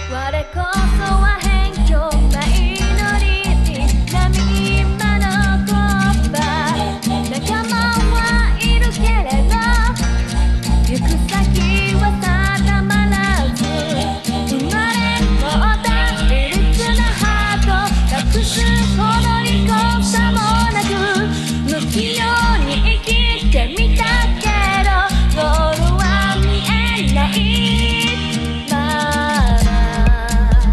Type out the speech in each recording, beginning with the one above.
我こそは偏境ないのに波間の言葉仲間はいるけれど行く先は定まらず生まれ持った卑劣なハート隠すほどにこさもなく無器用に生きてみたけどゴールは見えないまま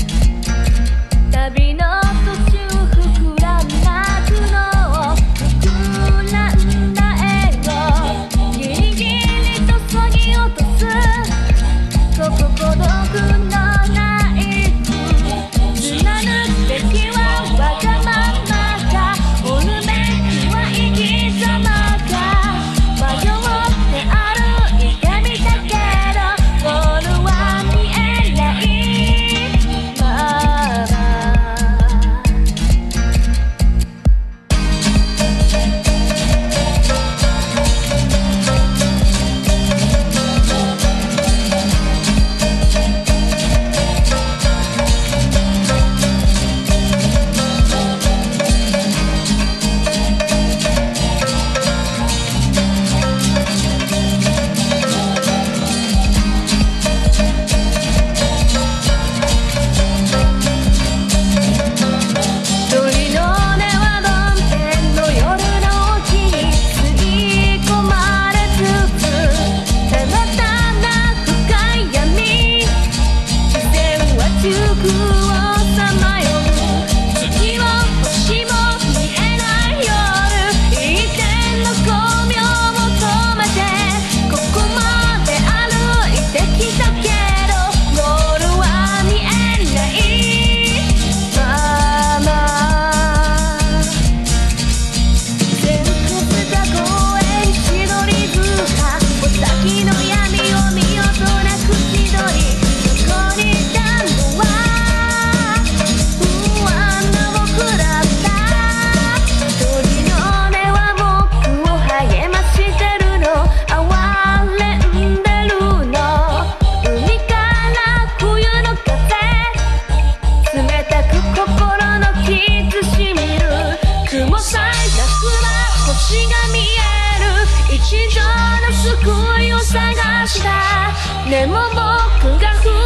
旅の途中膨らんだ苦悩膨らんだエゴギリギリとそぎ落とすここ孤独のない貫くべきはわがままか折るべきは生き様か迷って歩いてみたけどゴールは見えないまま鳥の音は曇天の夜の沖に吸い込まれつつただただ深い闇視線は中空をさまよう月も星も見えない夜一点の光明を止めてここまで歩いてきたけどゴールは見えないまま全国が公園千鳥塚お先の闇を見よとなく千鳥そこにいたのは不安な僕だった鳥の音は僕を励ましてるの哀れんでるの海から冬の風冷たく心の傷しみる雲さえなくば星が見える一度の救いを探したでも僕が